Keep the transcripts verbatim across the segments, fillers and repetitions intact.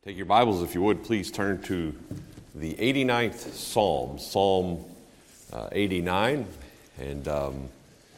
Take your Bibles, if you would, please turn to the eighty-ninth Psalm, Psalm uh, eighty-nine. And um,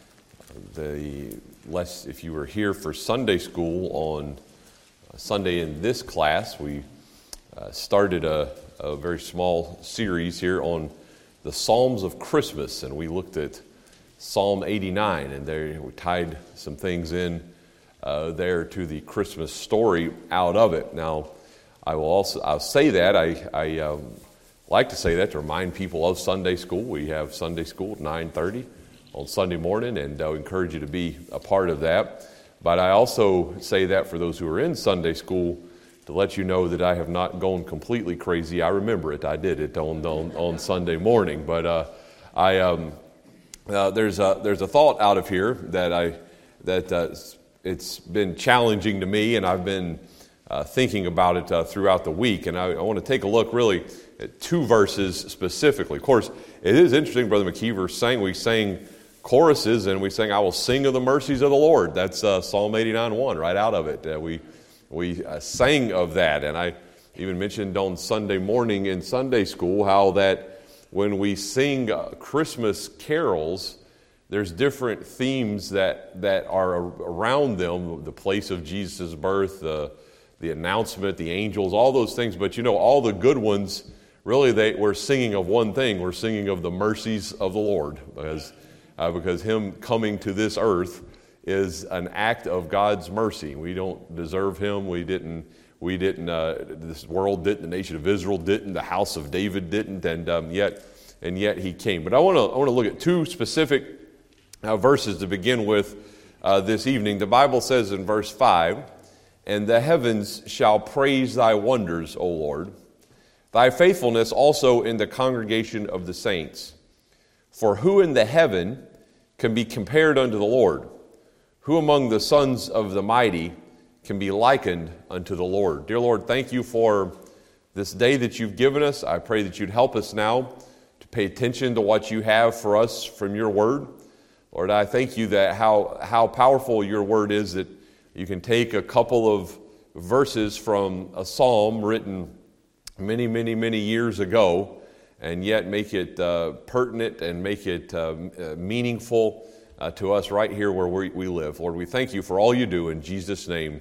the less, if you were here for Sunday school on Sunday in this class, we uh, started a, a very small series here on the Psalms of Christmas, and we looked at Psalm eighty-nine, and there we tied some things in uh, there to the Christmas story out of it. Now, I will also I'll say that I, I um, like to say that to remind people of Sunday school. We have Sunday school at nine thirty on Sunday morning, and I encourage you to be a part of that. But I also say that for those who are in Sunday school to let you know that I have not gone completely crazy. I remember it. I did it on on, on Sunday morning. But uh, I um, uh, there's a there's a thought out of here that I that uh, it's been challenging to me, and I've been Uh, thinking about it uh, throughout the week, and I, I want to take a look really at two verses specifically. Of course, it is interesting, Brother McKeever sang, we sang choruses, and we sang, "I will sing of the mercies of the Lord." That's uh, Psalm eighty-nine one, right out of it. Uh, we we uh, sang of that, and I even mentioned on Sunday morning in Sunday school how that when we sing uh, Christmas carols, there's different themes that, that are around them, the place of Jesus' birth, the uh, the announcement, the angels, all those things. But you know, all the good ones, really, they we're singing of one thing. We're singing of the mercies of the Lord, because uh, because Him coming to this earth is an act of God's mercy. We don't deserve Him. We didn't. We didn't. Uh, this world didn't. The nation of Israel didn't. The house of David didn't. And um, yet, and yet He came. But I want to. I want to look at two specific uh, verses to begin with uh, this evening. The Bible says in verse five, "And the heavens shall praise thy wonders, O Lord, thy faithfulness also in the congregation of the saints. For who in the heaven can be compared unto the Lord? Who among the sons of the mighty can be likened unto the Lord?" Dear Lord, thank you for this day that you've given us. I pray that you'd help us now to pay attention to what you have for us from your word. Lord, I thank you that how, how powerful your word is, that you can take a couple of verses from a psalm written many, many, many years ago and yet make it uh, pertinent and make it uh, meaningful uh, to us right here where we, we live. Lord, we thank you for all you do. In Jesus' name,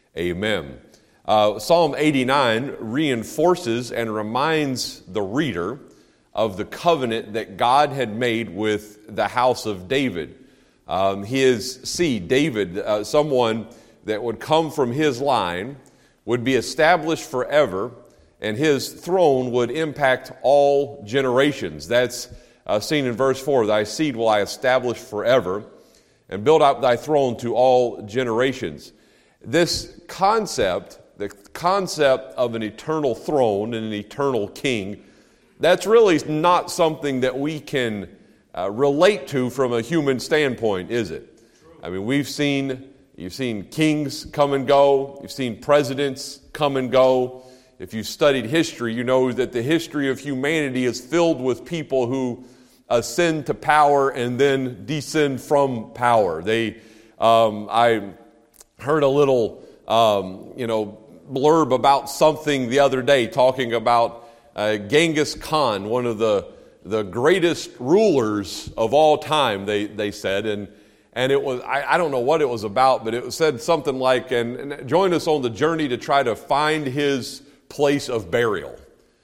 amen. Uh, Psalm eighty-nine reinforces and reminds the reader of the covenant that God had made with the house of David. Um, his seed, David, uh, someone that would come from his line, would be established forever, and his throne would impact all generations. That's uh, seen in verse four, "Thy seed will I establish forever, and build up thy throne to all generations." This concept, the concept of an eternal throne and an eternal king, that's really not something that we can uh, relate to from a human standpoint, is it? I mean, we've seen... You've seen kings come and go. You've seen presidents come and go. If you've studied history, you know that the history of humanity is filled with people who ascend to power and then descend from power. They, um, I heard a little, um, you know, blurb about something the other day talking about uh, Genghis Khan, one of the the greatest rulers of all time. They they said and. And it was, I, I don't know what it was about, but it said something like, and, and join us on the journey to try to find his place of burial.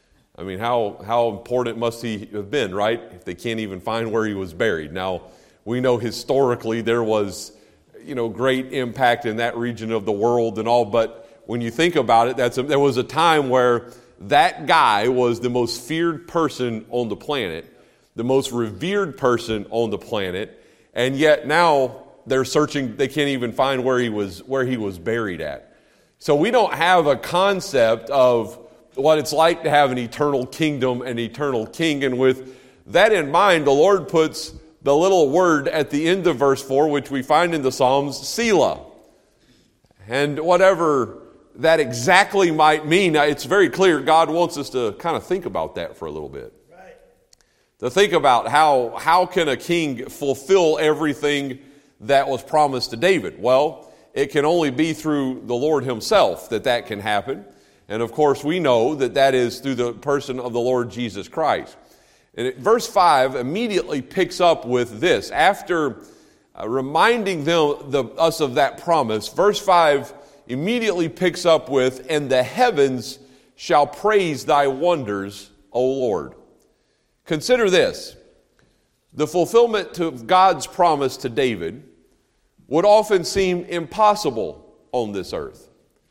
I mean, how, how important must he have been, right? If they can't even find where he was buried. Now, we know historically there was, you know, great impact in that region of the world and all, but when you think about it, that's a, there was a time where that guy was the most feared person on the planet, the most revered person on the planet. And yet now they're searching, they can't even find where he was where he was buried at. So we don't have a concept of what it's like to have an eternal kingdom and eternal king. And with that in mind, the Lord puts the little word at the end of verse four, which we find in the Psalms, Selah. And whatever that exactly might mean, it's very clear God wants us to kind of think about that for a little bit. To think about how, how can a king fulfill everything that was promised to David? Well, it can only be through the Lord himself that that can happen. And of course, we know that that is through the person of the Lord Jesus Christ. And it, verse five immediately picks up with this. After uh, reminding them, the, us of that promise, verse five immediately picks up with, and the heavens shall praise thy wonders, O Lord. Consider this. The fulfillment of God's promise to David would often seem impossible on this earth.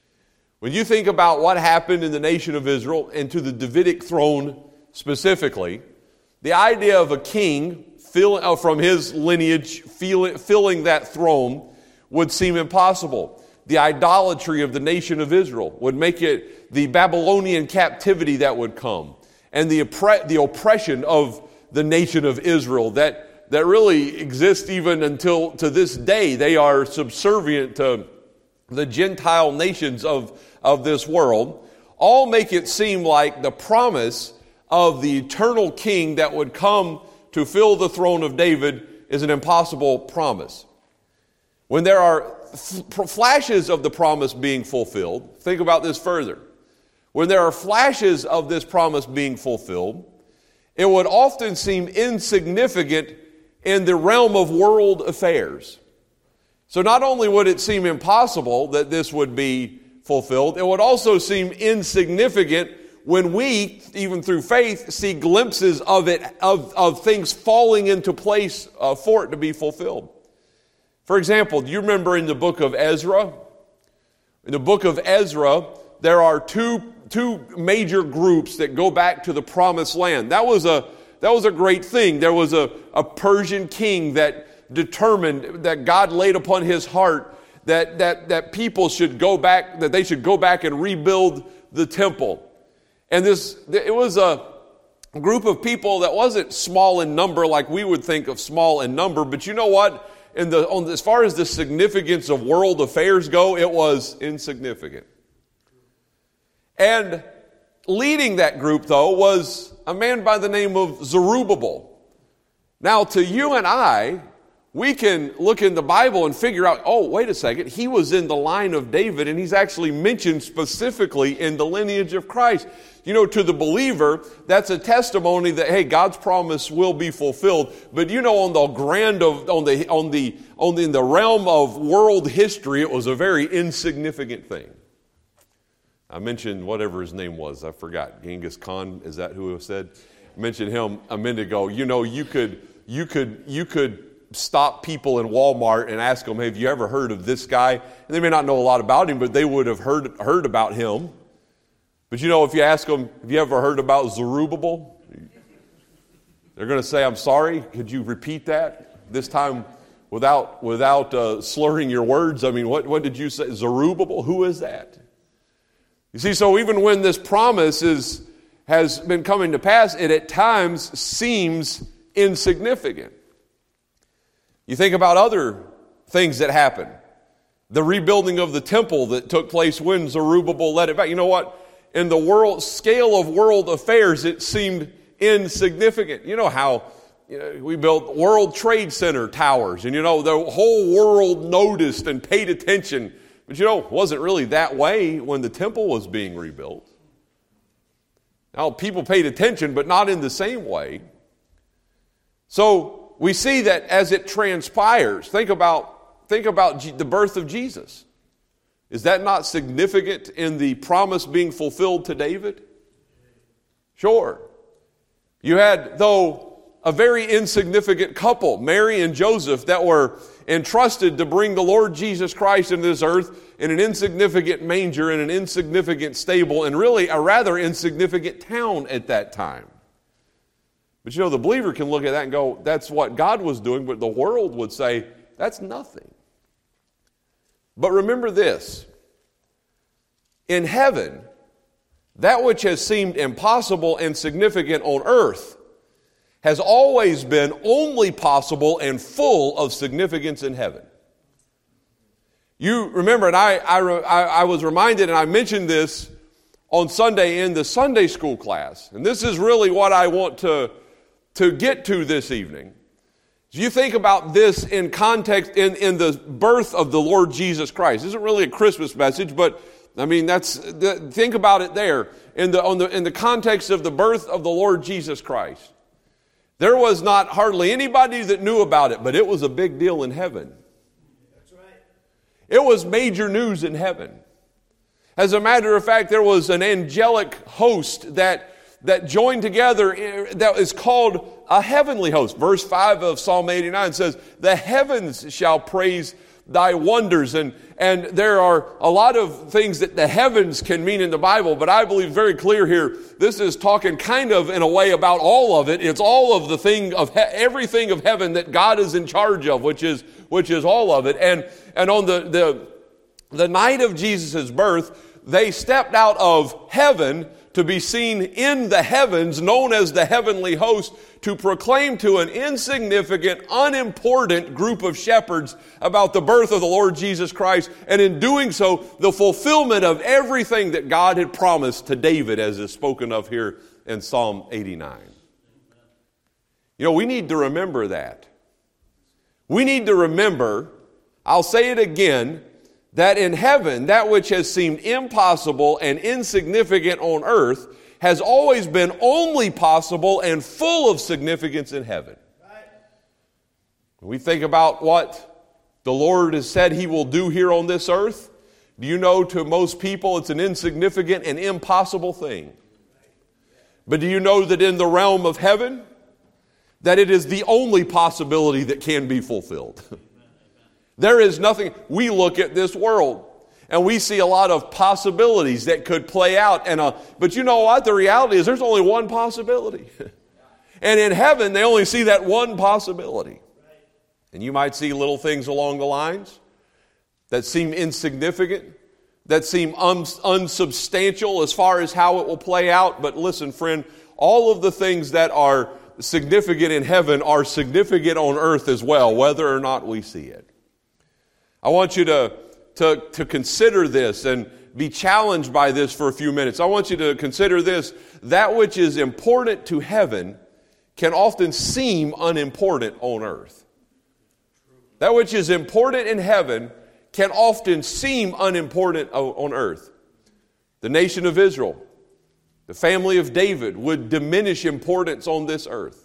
When you think about what happened in the nation of Israel and to the Davidic throne specifically, the idea of a king fill, uh, from his lineage fill, filling that throne would seem impossible. The idolatry of the nation of Israel would make it the Babylonian captivity that would come, and the, oppre- the oppression of the nation of Israel that, that really exists even until to this day. They are subservient to the Gentile nations of, of this world, all make it seem like the promise of the eternal king that would come to fill the throne of David is an impossible promise. When there are f- flashes of the promise being fulfilled, think about this further. When there are flashes of this promise being fulfilled, it would often seem insignificant in the realm of world affairs. So not only would it seem impossible that this would be fulfilled, it would also seem insignificant when we, even through faith, see glimpses of it, of, of things falling into place uh, for it to be fulfilled. For example, do you remember in the book of Ezra? In the book of Ezra, there are two, two major groups that go back to the promised land. That was a, that was a great thing. There was a, a Persian king that determined, that God laid upon his heart that, that, that people should go back, that they should go back and rebuild the temple. And this, it was a group of people that wasn't small in number like we would think of small in number, but you know what? In the, on, as far as the significance of world affairs go, it was insignificant. And leading that group, though, was a man by the name of Zerubbabel. Now, to you and I, we can look in the Bible and figure out, oh, wait a second, he was in the line of David, and he's actually mentioned specifically in the lineage of Christ. You know, to the believer, that's a testimony that, hey, God's promise will be fulfilled. But you know, on the grand of, on the, on the, on the, in the realm of world history, it was a very insignificant thing. I mentioned whatever his name was. I forgot. Genghis Khan, is that who said? I mentioned him a minute ago. You know, you could, you could, you could stop people in Walmart and ask them, hey, have you ever heard of this guy? And they may not know a lot about him, but they would have heard, heard about him. But you know, if you ask them, have you ever heard about Zerubbabel? They're going to say, I'm sorry, could you repeat that? This time without without uh, slurring your words. I mean, what, what did you say? Zerubbabel? Who is that? You see, so even when this promise is, has been coming to pass, it at times seems insignificant. You think about other things that happen. The rebuilding of the temple that took place when Zerubbabel led it back. You know what? In the world scale of world affairs, it seemed insignificant. You know how you know, we built World Trade Center towers, and you know the whole world noticed and paid attention. But you know, it wasn't really that way when the temple was being rebuilt. Now, people paid attention, but not in the same way. So we see that as it transpires, think about, think about G- the birth of Jesus. Is that not significant in the promise being fulfilled to David? Sure. You had, though, a very insignificant couple, Mary and Joseph, that were entrusted to bring the Lord Jesus Christ into this earth in an insignificant manger, in an insignificant stable, and really a rather insignificant town at that time. But you know, the believer can look at that and go, that's what God was doing, but the world would say, that's nothing. But remember this, in heaven, that which has seemed impossible and significant on earth has always been only possible and full of significance in heaven. You remember, and I, I, I was reminded, and I mentioned this on Sunday in the Sunday school class, and this is really what I want to, to get to this evening. You think about this in context, in, in the birth of the Lord Jesus Christ. This isn't really a Christmas message, but I mean, that's the, think about it there in the, on the in the context of the birth of the Lord Jesus Christ. There was not hardly anybody that knew about it, but it was a big deal in heaven. That's right. It was major news in heaven. As a matter of fact, there was an angelic host that, that joined together that is called a heavenly host. Verse five of Psalm eighty-nine says, the heavens shall praise thy wonders. And, and there are a lot of things that the heavens can mean in the Bible, but I believe very clear here, this is talking kind of in a way about all of it. It's all of the thing of he- everything of heaven that God is in charge of, which is, which is all of it. And, and on the, the, the night of Jesus' birth, they stepped out of heaven to be seen in the heavens, known as the heavenly host, to proclaim to an insignificant, unimportant group of shepherds about the birth of the Lord Jesus Christ, and in doing so, the fulfillment of everything that God had promised to David, as is spoken of here in Psalm eighty-nine. You know, we need to remember that. We need to remember, I'll say it again, that in heaven, that which has seemed impossible and insignificant on earth has always been only possible and full of significance in heaven. Right. When we think about what the Lord has said He will do here on this earth, do you know to most people it's an insignificant and impossible thing? But do you know that in the realm of heaven, that it is the only possibility that can be fulfilled? There is nothing. We look at this world and we see a lot of possibilities that could play out. And uh, but you know what? The reality is there's only one possibility. And in heaven, they only see that one possibility. And you might see little things along the lines that seem insignificant, that seem un- unsubstantial as far as how it will play out. But listen, friend, all of the things that are significant in heaven are significant on earth as well, whether or not we see it. I want you to, to, to consider this and be challenged by this for a few minutes. I want you to consider this. That which is important to heaven can often seem unimportant on earth. That which is important in heaven can often seem unimportant on earth. The nation of Israel, the family of David would diminish importance on this earth.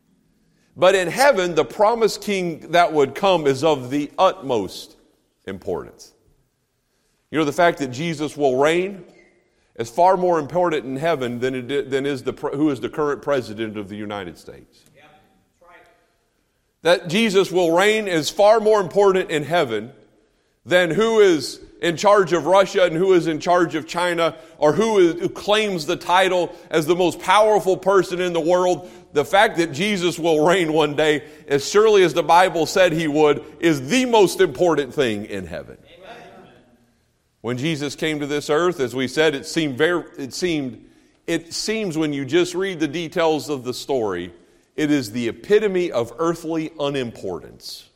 But in heaven, the promised king that would come is of the utmost importance. You know, the fact that Jesus will reign is far more important in heaven than it is, than is the who is the current president of the United States. Yeah, that's right. That Jesus will reign is far more important in heaven than who is in charge of Russia and who is in charge of China, or who, is, who claims the title as the most powerful person in the world. The fact that Jesus will reign one day, as surely as the Bible said He would, is the most important thing in heaven. Amen. When Jesus came to this earth, as we said, it seemed very, it seemed, it seems when you just read the details of the story, it is the epitome of earthly unimportance.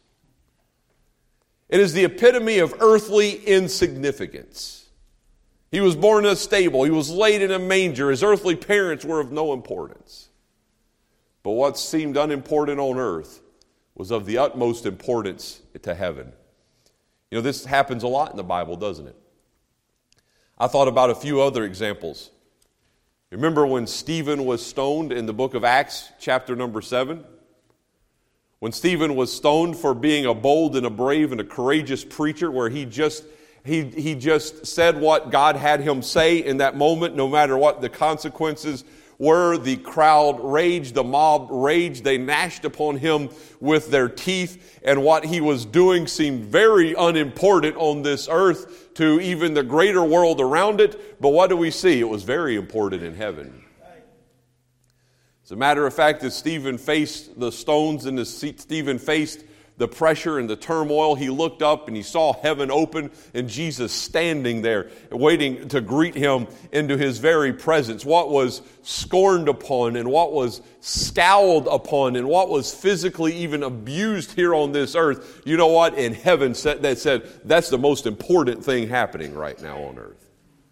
It is the epitome of earthly insignificance. He was born in a stable. He was laid in a manger. His earthly parents were of no importance. But what seemed unimportant on earth was of the utmost importance to heaven. You know, this happens a lot in the Bible, doesn't it? I thought about a few other examples. Remember when Stephen was stoned in the book of Acts, chapter number seven? When Stephen was stoned for being a bold and a brave and a courageous preacher, where he just he he just said what God had him say in that moment, no matter what the consequences were. The crowd raged, the mob raged, they gnashed upon him with their teeth, and what he was doing seemed very unimportant on this earth to even the greater world around it. But what do we see? It was very important in heaven. As a matter of fact, as Stephen faced the stones and as Stephen faced the pressure and the turmoil, he looked up and he saw heaven open and Jesus standing there waiting to greet him into His very presence. What was scorned upon and what was scowled upon and what was physically even abused here on this earth, you know what? In heaven that said, that's the most important thing happening right now on earth.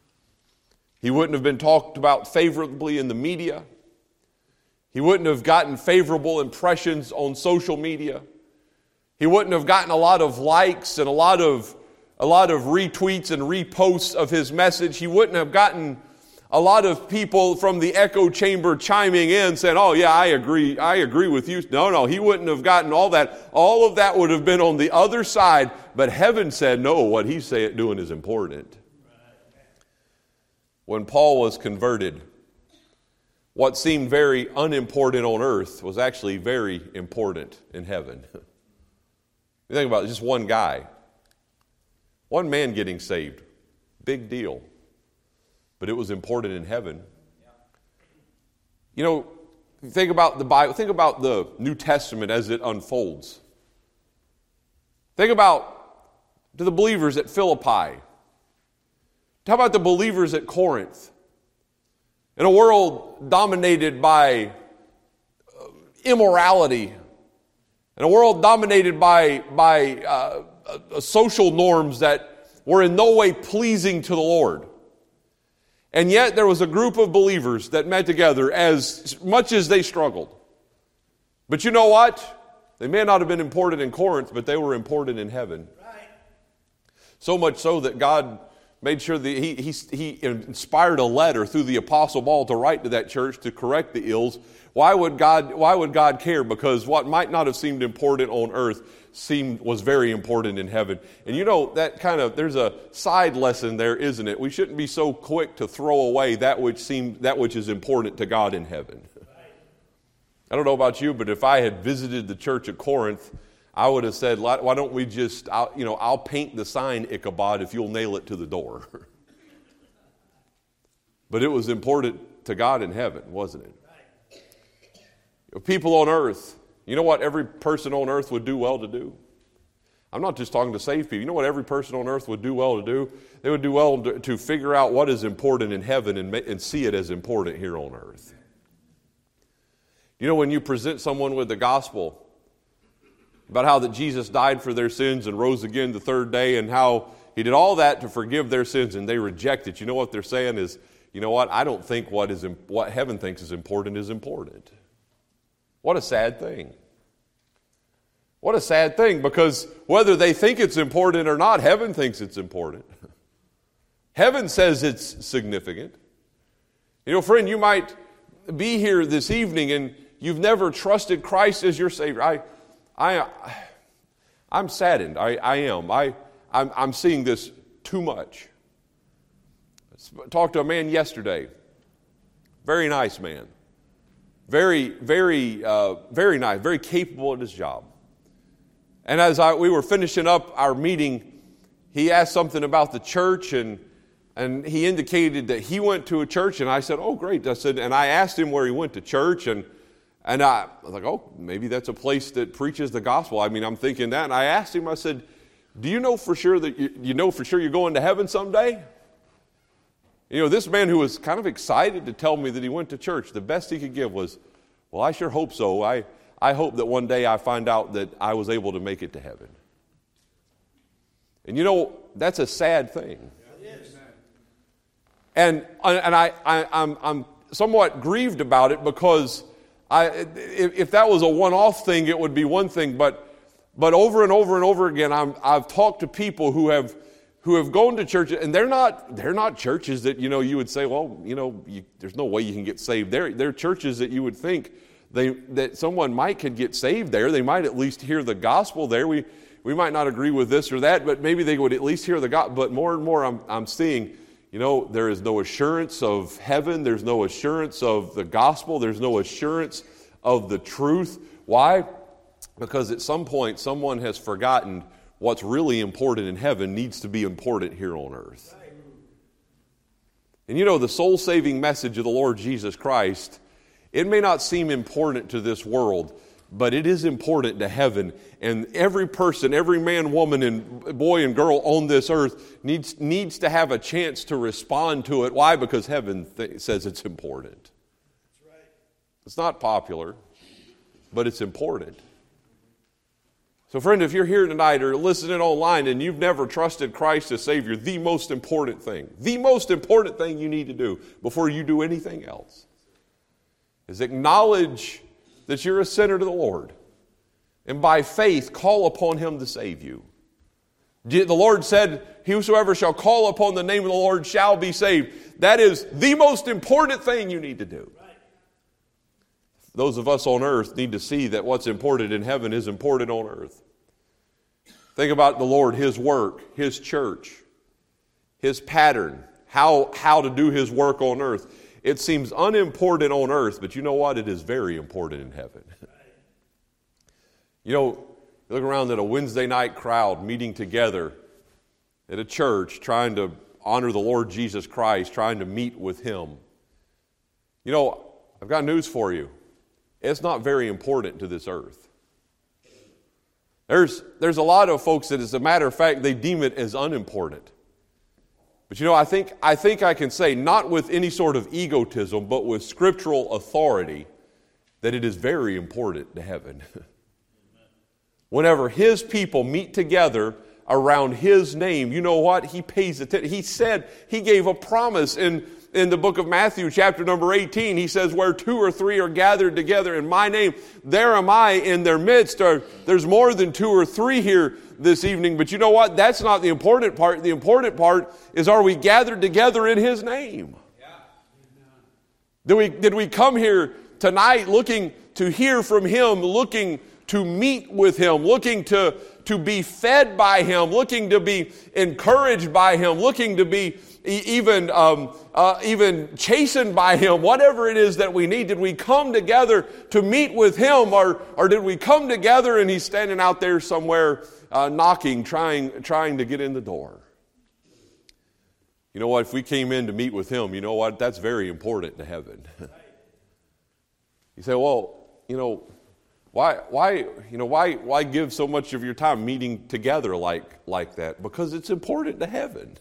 He wouldn't have been talked about favorably in the media. He wouldn't have gotten favorable impressions on social media. He wouldn't have gotten a lot of likes and a lot of a lot of retweets and reposts of his message. He wouldn't have gotten a lot of people from the echo chamber chiming in saying, oh yeah, I agree, I agree with you. No, no, he wouldn't have gotten all that. All of that would have been on the other side, but heaven said, no, what he's saying, doing is important. When Paul was converted, what seemed very unimportant on earth was actually very important in heaven. You think about it, just one guy, one man getting saved, big deal. But it was important in heaven. You know, think about the Bible, think about the New Testament as it unfolds. Think about to the believers at Philippi. How about the believers at Corinth? In a world dominated by immorality, in a world dominated by, by uh, uh, social norms that were in no way pleasing to the Lord. And yet there was a group of believers that met together as much as they struggled. But you know what? They may not have been important in Corinth, but they were important in heaven. Right. So much so that God made sure that he, he, he inspired a letter through the Apostle Paul to write to that church to correct the ills. Why would God, why would God care? Because what might not have seemed important on earth seemed was very important in heaven. And you know, that kind of, there's a side lesson there, isn't it? We shouldn't be so quick to throw away that which seemed, that which is important to God in heaven. I don't know about you, but if I had visited the church at Corinth, I would have said, why don't we just, I'll, you know, I'll paint the sign Ichabod if you'll nail it to the door. But it was important to God in heaven, wasn't it? People on earth, you know what every person on earth would do well to do? I'm not just talking to saved people. You know what every person on earth would do well to do? They would do well to, to figure out what is important in heaven and, and see it as important here on earth. You know, when you present someone with the gospel about how that Jesus died for their sins and rose again the third day and how he did all that to forgive their sins and they reject it, you know what they're saying is, you know what, I don't think what is what heaven thinks is important is important. What a sad thing. What a sad thing, because whether they think it's important or not, heaven thinks it's important. Heaven says it's significant. You know, friend, you might be here this evening and you've never trusted Christ as your Savior. I, I, I'm saddened. I, I am. I, I'm, I'm seeing this too much. I talked to a man yesterday. Very nice man. Very, very, uh, very nice, very capable at his job. And as I, we were finishing up our meeting, he asked something about the church, and and he indicated that he went to a church, and I said, "Oh, great!" I said, and I asked him where he went to church, and and I, I was like, "Oh, maybe that's a place that preaches the gospel." I mean, I'm thinking that, and I asked him, I said, "Do you know for sure that you, you know for sure you're going to heaven someday?" You know, this man who was kind of excited to tell me that he went to church, the best he could give was, well, I sure hope so. I, I hope that one day I find out that I was able to make it to heaven. And you know, that's a sad thing. And, and I, I, I'm, I'm somewhat grieved about it because I, if, if that was a one-off thing, it would be one thing. But, but over and over and over again, I'm, I've talked to people who have who have gone to churches, and they're not they're not churches that, you know, you would say, well, you know, you, there's no way you can get saved there. They're churches that you would think they that someone might could get saved there. They might at least hear the gospel there. We we might not agree with this or that, but maybe they would at least hear the gospel. But more and more, I'm I'm seeing, you know, there is no assurance of heaven. There's no assurance of the gospel. There's no assurance of the truth. Why? Because at some point, someone has forgotten what's really important in heaven needs to be important here on earth. And you know, the soul-saving message of the Lord Jesus Christ, it may not seem important to this world, but it is important to heaven. And every person, every man, woman, and boy and girl on this earth needs, needs to have a chance to respond to it. Why? Because heaven th- says it's important. That's right. It's not popular, but it's important. So friend, if you're here tonight or listening online and you've never trusted Christ as Savior, the most important thing, the most important thing you need to do before you do anything else is acknowledge that you're a sinner to the Lord, and by faith call upon Him to save you. The Lord said, whosoever shall call upon the name of the Lord shall be saved. That is the most important thing you need to do. Those of us on earth need to see that what's important in heaven is important on earth. Think about the Lord, His work, His church, His pattern, how, how to do His work on earth. It seems unimportant on earth, but you know what? It is very important in heaven. You know, you look around at a Wednesday night crowd meeting together at a church trying to honor the Lord Jesus Christ, trying to meet with Him. You know, I've got news for you. It's not very important to this earth. There's, there's a lot of folks that, as a matter of fact, they deem it as unimportant. But you know, I think, I think I can say, not with any sort of egotism, but with scriptural authority, that it is very important to heaven. Whenever His people meet together around His name, you know what? He pays attention. He said, He gave a promise in, in the book of Matthew, chapter number eighteen. He says, where two or three are gathered together in my name, there am I in their midst. Or, there's more than two or three here this evening. But you know what? That's not the important part. The important part is, are we gathered together in His name? Yeah. Did we, did we come here tonight looking to hear from Him, looking to meet with Him, looking to, to be fed by Him, looking to be encouraged by Him, looking to be e- even, um, uh, even chastened by Him, whatever it is that we need? Did we come together to meet with Him, or, or did we come together and He's standing out there somewhere uh, knocking, trying, trying to get in the door? You know what? If we came in to meet with Him, you know what? That's very important to heaven. You say, well, you know, Why, why, you know, why, why give so much of your time meeting together like, like that? Because it's important to heaven.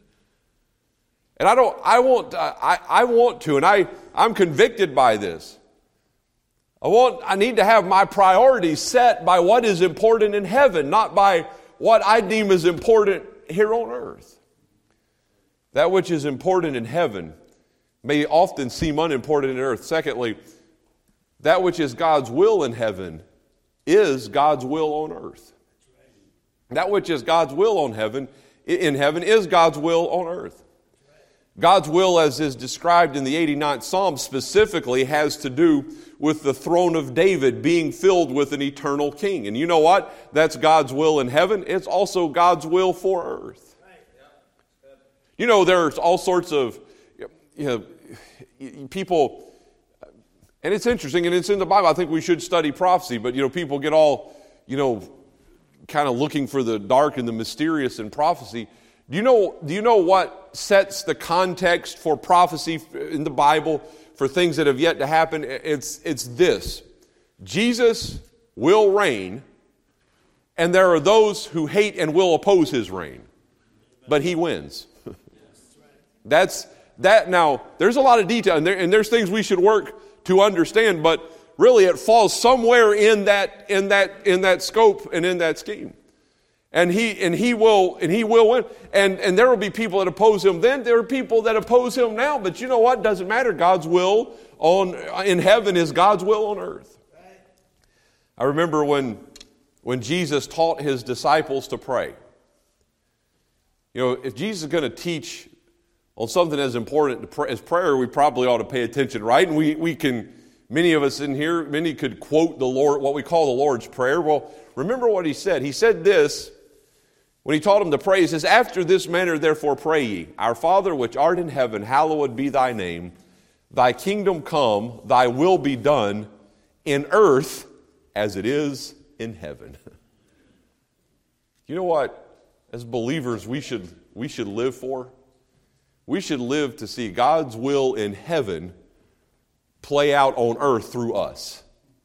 And I don't, I want, I, I want to, and I, I'm convicted by this. I want, I need to have my priorities set by what is important in heaven, not by what I deem as important here on earth. That which is important in heaven may often seem unimportant in earth. Secondly, that which is God's will in heaven is God's will on earth. That which is God's will on heaven, in heaven is God's will on earth. God's will, as is described in the eighty-ninth Psalm, specifically has to do with the throne of David being filled with an eternal king. And you know what? That's God's will in heaven. It's also God's will for earth. You know, there's all sorts of, you know, people... And it's interesting, and it's in the Bible. I think we should study prophecy, but, you know, people get all, you know, kind of looking for the dark and the mysterious in prophecy. Do you know, do you know what sets the context for prophecy in the Bible for things that have yet to happen? It's, it's this. Jesus will reign, and there are those who hate and will oppose His reign. But He wins. That's, that, now, there's a lot of detail, and, there, and there's things we should work to understand, but really it falls somewhere in that in that in that scope and in that scheme. And he and he will and he will win. And and there will be people that oppose Him then. There are people that oppose Him now. But you know what? Doesn't matter. God's will on in heaven is God's will on earth. I remember when when Jesus taught His disciples to pray. You know, if Jesus is going to teach on something as important as prayer, we probably ought to pay attention, right? And we, we can, many of us in here, many could quote the Lord, what we call the Lord's Prayer. Well, remember what He said. He said this, when He taught them to pray, He says, after this manner therefore pray ye, our Father which art in heaven, hallowed be Thy name. Thy kingdom come, Thy will be done in earth as it is in heaven. You know what, as believers, we should, we should live for? We should live to see God's will in heaven play out on earth through us.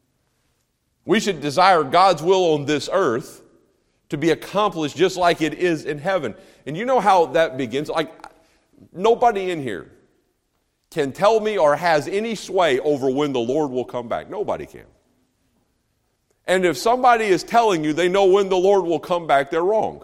We should desire God's will on this earth to be accomplished just like it is in heaven. And you know how that begins? Like, nobody in here can tell me or has any sway over when the Lord will come back. Nobody can. And if somebody is telling you they know when the Lord will come back, they're wrong.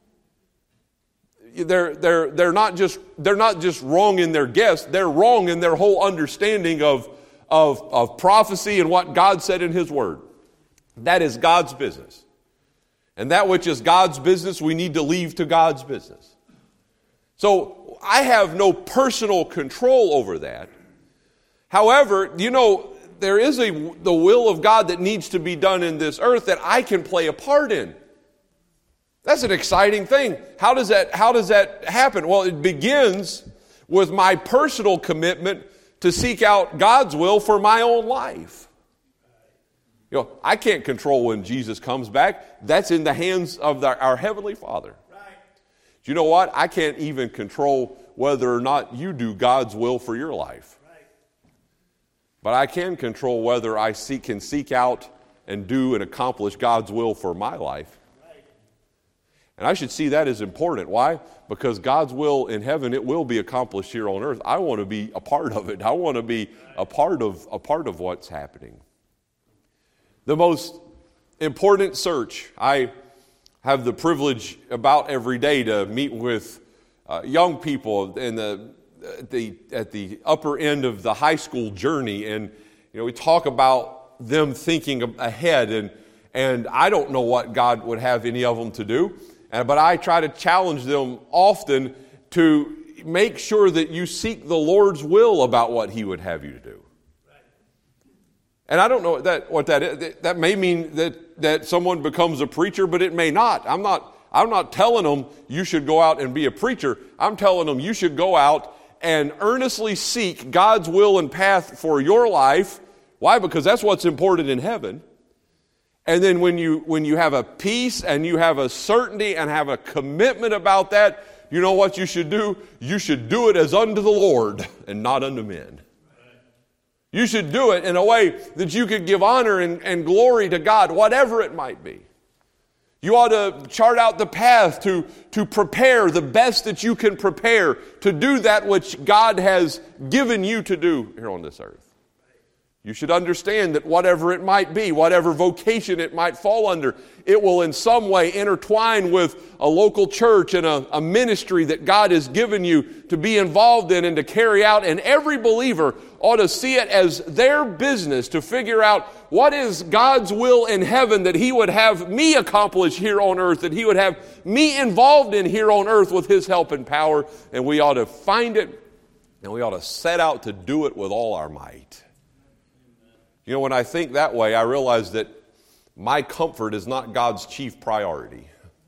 They're, they're, they're, not just, they're not just wrong in their guess, they're wrong in their whole understanding of, of, of prophecy and what God said in His Word. That is God's business. And that which is God's business, we need to leave to God's business. So I have no personal control over that. However, you know, there is a the will of God that needs to be done in this earth that I can play a part in. That's an exciting thing. How does that, how does that happen? Well, it begins with my personal commitment to seek out God's will for my own life. You know, I can't control when Jesus comes back. That's in the hands of the, our Heavenly Father. Right. Do you know what? I can't even control whether or not you do God's will for your life. Right. But I can control whether I seek, can seek out and do and accomplish God's will for my life. And I should see that as important. Why? Because God's will in heaven, it will be accomplished here on earth. I want to be a part of it. I want to be a part of a part of what's happening. The most important search, I have the privilege about every day to meet with uh, young people in the, at the at the upper end of the high school journey, and you know we talk about them thinking ahead, and and I don't know what God would have any of them to do. But I try to challenge them often to make sure that you seek the Lord's will about what He would have you to do. And I don't know what that, what that is. That may mean that, that someone becomes a preacher, but it may not. I'm not, I'm not telling them you should go out and be a preacher. I'm telling them you should go out and earnestly seek God's will and path for your life. Why? Because that's what's important in heaven. And then when you when you have a peace and you have a certainty and have a commitment about that, you know what you should do? You should do it as unto the Lord and not unto men. You should do it in a way that you could give honor and, and glory to God, whatever it might be. You ought to chart out the path to, to prepare the best that you can prepare to do that which God has given you to do here on this earth. You should understand that whatever it might be, whatever vocation it might fall under, it will in some way intertwine with a local church and a, a ministry that God has given you to be involved in and to carry out. And every believer ought to see it as their business to figure out what is God's will in heaven that He would have me accomplish here on earth, that He would have me involved in here on earth with His help and power. And we ought to find it, and we ought to set out to do it with all our might. You know, when I think that way, I realize that my comfort is not God's chief priority.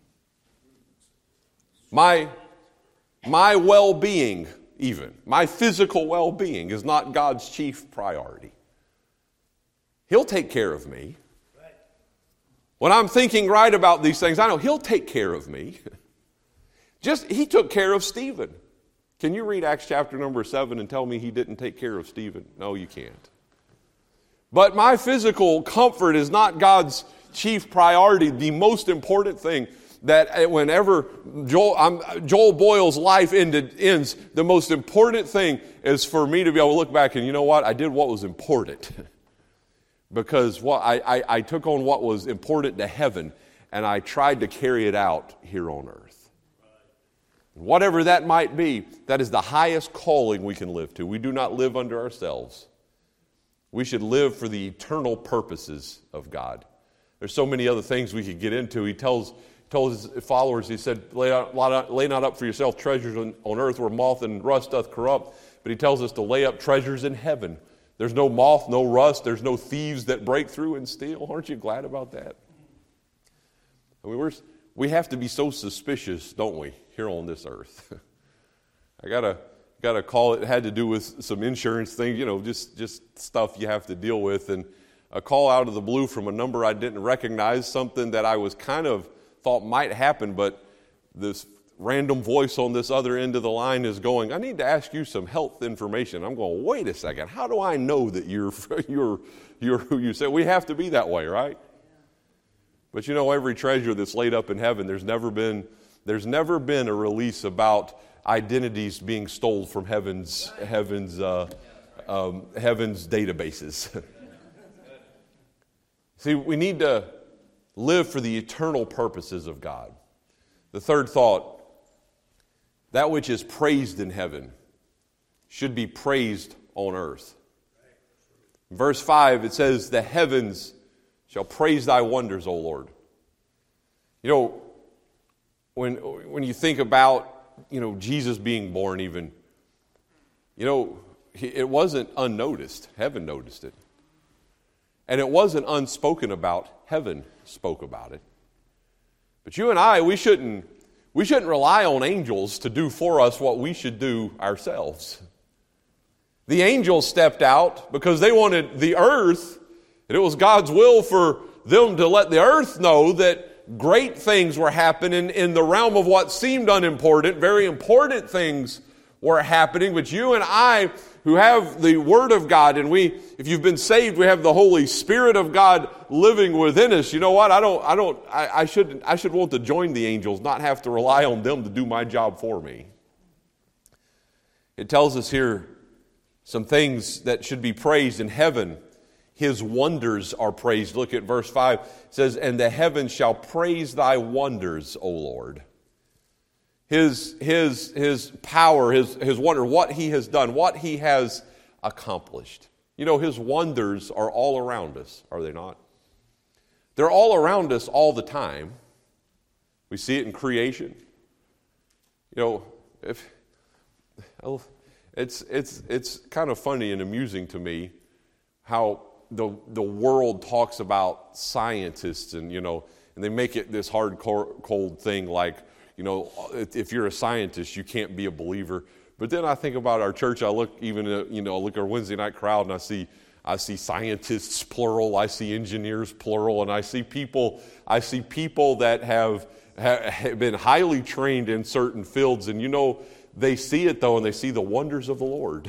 My, my well-being, even, my physical well-being is not God's chief priority. He'll take care of me. When I'm thinking right about these things, I know He'll take care of me. Just, He took care of Stephen. Can you read Acts chapter number seven and tell me He didn't take care of Stephen? No, you can't. But my physical comfort is not God's chief priority. The most important thing that whenever Joel, I'm, Joel Boyle's life ended, ends, the most important thing is for me to be able to look back and, you know what, I did what was important. Because what I, I, I took on what was important to heaven, and I tried to carry it out here on earth. Whatever that might be, that is the highest calling we can live to. We do not live unto ourselves. We should live for the eternal purposes of God. There's so many other things we could get into. He tells told his followers, he said, lay, out, lay not up for yourself treasures on, on earth where moth and rust doth corrupt. But he tells us to lay up treasures in heaven. There's no moth, no rust. There's no thieves that break through and steal. Aren't you glad about that? I mean, we're, we have to be so suspicious, don't we, here on this earth? I got a, got a call. It had to do with some insurance thing, you know, just, just stuff you have to deal with. And a call out of the blue from a number I didn't recognize, something that I was kind of thought might happen, but this random voice on this other end of the line is going, I need to ask you some health information. I'm going, wait a second, how do I know that you're you're you're who you say? We have to be that way, right? But you know, every treasure that's laid up in heaven, there's never been there's never been a release about identities being stolen from heaven's heaven's uh, um, heaven's databases. See, we need to live for the eternal purposes of God. The third thought, that which is praised in heaven should be praised on earth. In verse five, it says, the heavens shall praise thy wonders, O Lord. You know, when when you think about, you know, Jesus being born even, you know, it wasn't unnoticed. Heaven noticed it. And it wasn't unspoken about. Heaven spoke about it. But you and I, we shouldn't we shouldn't rely on angels to do for us what we should do ourselves. The angels stepped out because they wanted the earth, and it was God's will for them to let the earth know that great things were happening in the realm of what seemed unimportant. Very important things were happening. But you and I, who have the Word of God, and we, if you've been saved, we have the Holy Spirit of God living within us. You know what? I don't, I don't, I, I should, I should want to join the angels, not have to rely on them to do my job for me. It tells us here some things that should be praised in heaven. His wonders are praised. Look at verse five. It says, and the heavens shall praise thy wonders, O Lord. His, his, his power, his, his wonder, what he has done, what he has accomplished. You know, his wonders are all around us, are they not? They're all around us all the time. We see it in creation. You know, if... Oh, It's it's it's kind of funny and amusing to me how the the world talks about scientists, and you know, and they make it this hard cold thing like, you know, if you're a scientist, you can't be a believer. But then I think about our church. I look even at, you know, I look at our Wednesday night crowd, and I see I see scientists plural, I see engineers plural, and I see people I see people that have, have been highly trained in certain fields, and you know. They see it, though, and they see the wonders of the Lord.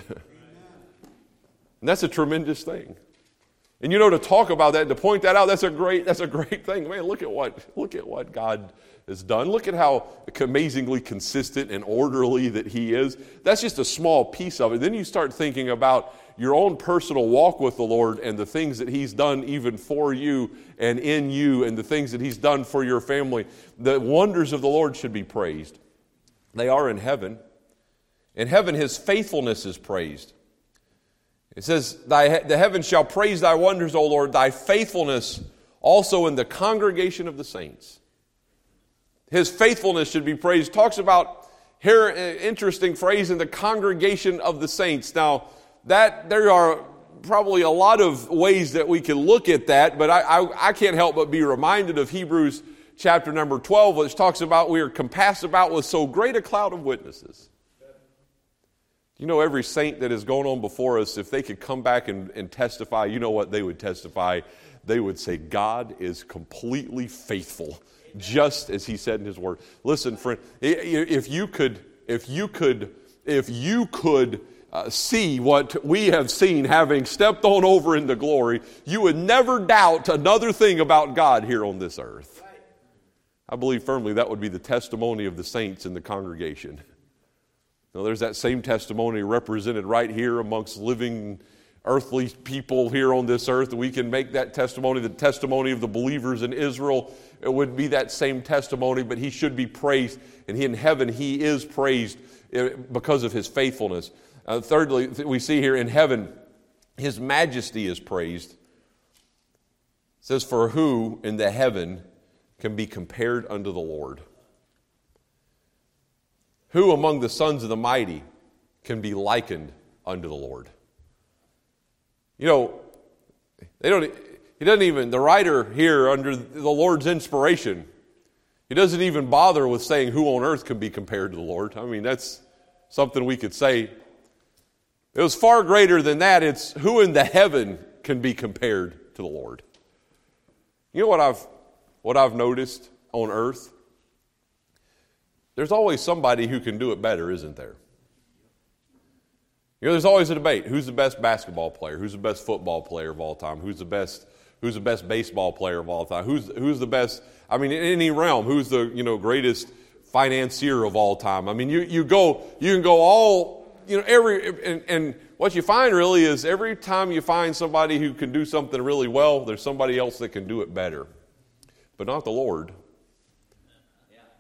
And that's a tremendous thing. And you know, to talk about that, to point that out, that's a great, that's a great thing. Man, look at what, look at what God has done. Look at how amazingly consistent and orderly that He is. That's just a small piece of it. Then you start thinking about your own personal walk with the Lord and the things that He's done even for you and in you, and the things that He's done for your family. The wonders of the Lord should be praised. They are in heaven. In heaven, His faithfulness is praised. It says, thy, the heavens shall praise thy wonders, O Lord, thy faithfulness also in the congregation of the saints. His faithfulness should be praised. Talks about here, an interesting phrase, in the congregation of the saints. Now, that there are probably a lot of ways that we can look at that, but I, I, I can't help but be reminded of Hebrews chapter number twelve, which talks about we are compassed about with so great a cloud of witnesses. You know, every saint that has gone on before us, if they could come back and, and testify, you know what they would testify? They would say, God is completely faithful, just as He said in His Word. Listen, friend, if you could, if you could, if you could uh, see what we have seen, having stepped on over into glory, you would never doubt another thing about God here on this earth. I believe firmly that would be the testimony of the saints in the congregation. Now, there's that same testimony represented right here amongst living earthly people here on this earth. We can make that testimony, the testimony of the believers in Israel. It would be that same testimony, but He should be praised. And he, in heaven, He is praised because of His faithfulness. Uh, thirdly, we see here in heaven, His majesty is praised. It says, for who in the heaven can be compared unto the Lord? Who among the sons of the mighty can be likened unto the Lord? You know, they don't. He doesn't even, the writer here under the Lord's inspiration, he doesn't even bother with saying who on earth can be compared to the Lord. I mean, that's something we could say. It was far greater than that. It's who in the heaven can be compared to the Lord. You know what I've what I've noticed on earth? There's always somebody who can do it better, isn't there? You know, there's always a debate. Who's the best basketball player? Who's the best football player of all time? Who's the best who's the best baseball player of all time? Who's who's the best, I mean, in any realm, who's the, you know, greatest financier of all time? I mean, you you go you can go all, you know, every and, and what you find really is every time you find somebody who can do something really well, there's somebody else that can do it better. But not the Lord.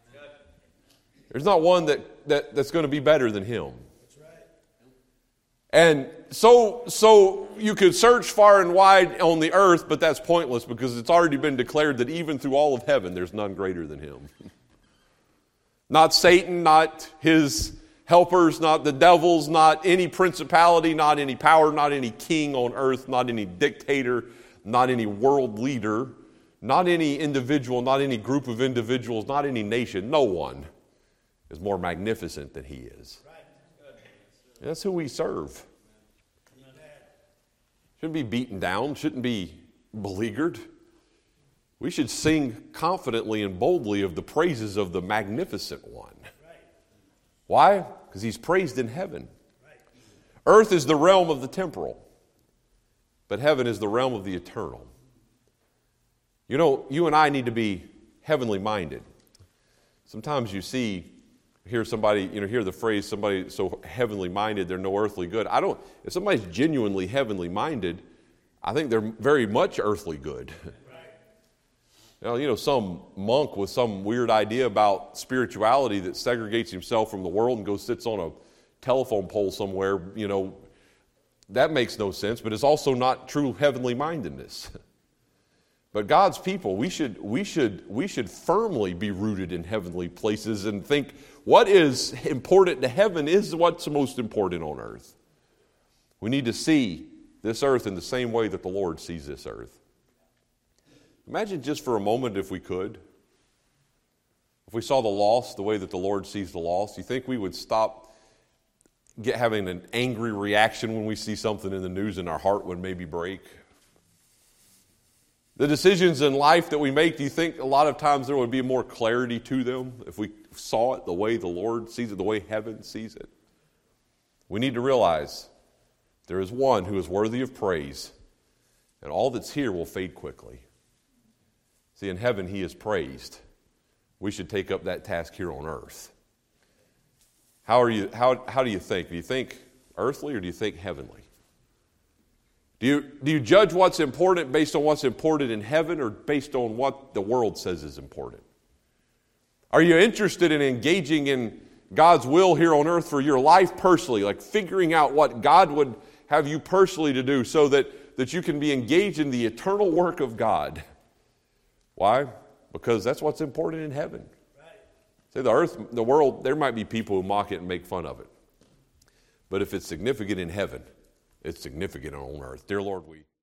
There's not one that, that, that's going to be better than Him. That's right. And so, so you could search far and wide on the earth, but that's pointless because it's already been declared that even through all of heaven, there's none greater than him. Not Satan, not his helpers, not the devils, not any principality, not any power, not any king on earth, not any dictator, not any world leader, not any individual, not any group of individuals, not any nation. No one is more magnificent than he is. That's who we serve. Shouldn't be beaten down, shouldn't be beleaguered. We should sing confidently and boldly of the praises of the magnificent one. Why? Because he's praised in heaven. Earth is the realm of the temporal, but heaven is the realm of the eternal. You know, you and I need to be heavenly minded. Sometimes you see hear somebody, you know, hear the phrase, somebody so heavenly minded, they're no earthly good. I don't, if somebody's genuinely heavenly minded, I think they're very much earthly good. Right. You know, you know, some monk with some weird idea about spirituality that segregates himself from the world and goes sits on a telephone pole somewhere, you know, that makes no sense, but it's also not true heavenly mindedness. But God's people, we should, we should, we should firmly be rooted in heavenly places and think what is important to heaven is what's most important on earth. We need to see this earth in the same way that the Lord sees this earth. Imagine just for a moment if we could, if we saw the lost the way that the Lord sees the lost, you think we would stop get, having an angry reaction when we see something in the news and our heart would maybe break? The decisions in life that we make, do you think a lot of times there would be more clarity to them if we saw it the way the Lord sees it, the way heaven sees it? We need to realize there is one who is worthy of praise, and all that's here will fade quickly. See, in heaven he is praised. We should take up that task here on earth. How are you? How, how do you think? Do you think earthly or do you think heavenly? Do you, do you judge what's important based on what's important in heaven or based on what the world says is important? Are you interested in engaging in God's will here on earth for your life personally, like figuring out what God would have you personally to do so that, that you can be engaged in the eternal work of God? Why? Because that's what's important in heaven. See, the earth, the world, there might be people who mock it and make fun of it. But if it's significant in heaven, it's significant on earth. Dear Lord, we